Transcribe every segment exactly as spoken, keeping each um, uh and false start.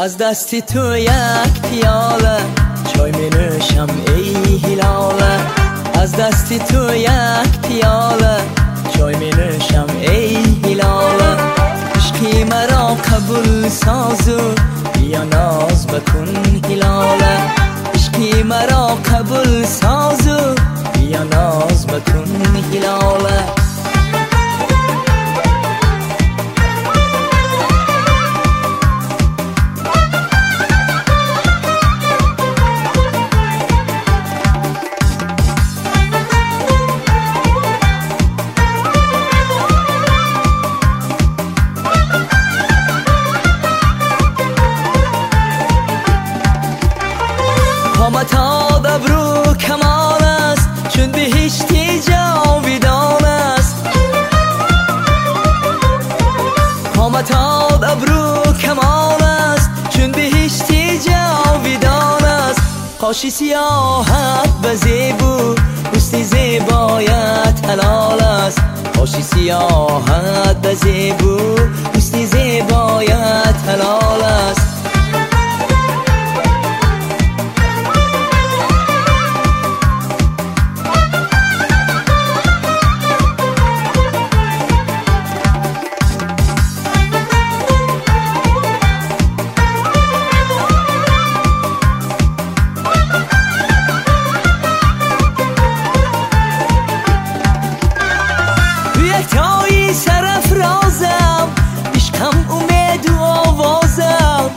از دستی تو یک پیاله چای می نوشم ای هلاله. از دستی تو یک پیاله چای می نوشم ای هلاله. عشقی مرا قبول سازو بیا ناز بکن هلاله. عشقی مرا قبول سازو بیا ناز بکن هلاله. قامت ابرو کمال است چون بهشتی جاویدان است. قامت ابرو کمال است چون بهشتی جاویدان است. قاشی سیاحت به زیبو حسن زیبایت حلال است. قاشی سیاحت به زیبو حسن زیبایت حلال است. تایی سرافرازم عشقم امید و آوازم.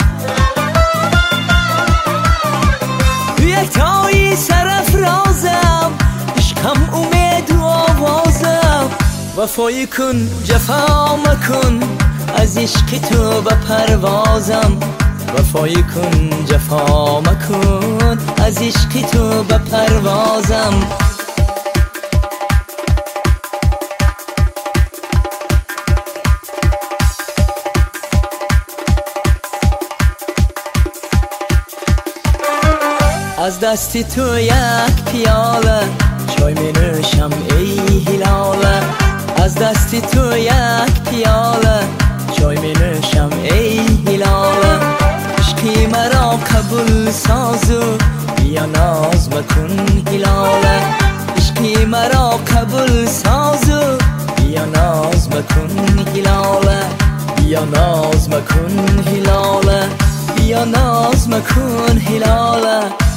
یک تایی سرافرازم عشقم امید و آوازم. وفای کن جفا مکن از عشق تو به پروازم. وفای کن جفا مکن از عشق تو به پروازم. از دستی تو یک پیاله چای می نوشم ای هلاله. از دستی تو یک پیاله چای می نوشم ای هلاله. عشقی مرا قبول سازو بیا ناز بکن هلاله. عشقی مرا قبول سازو بیا ناز بکن هلاله. بیا ناز بکن هلاله. بیا ناز بکن هلاله.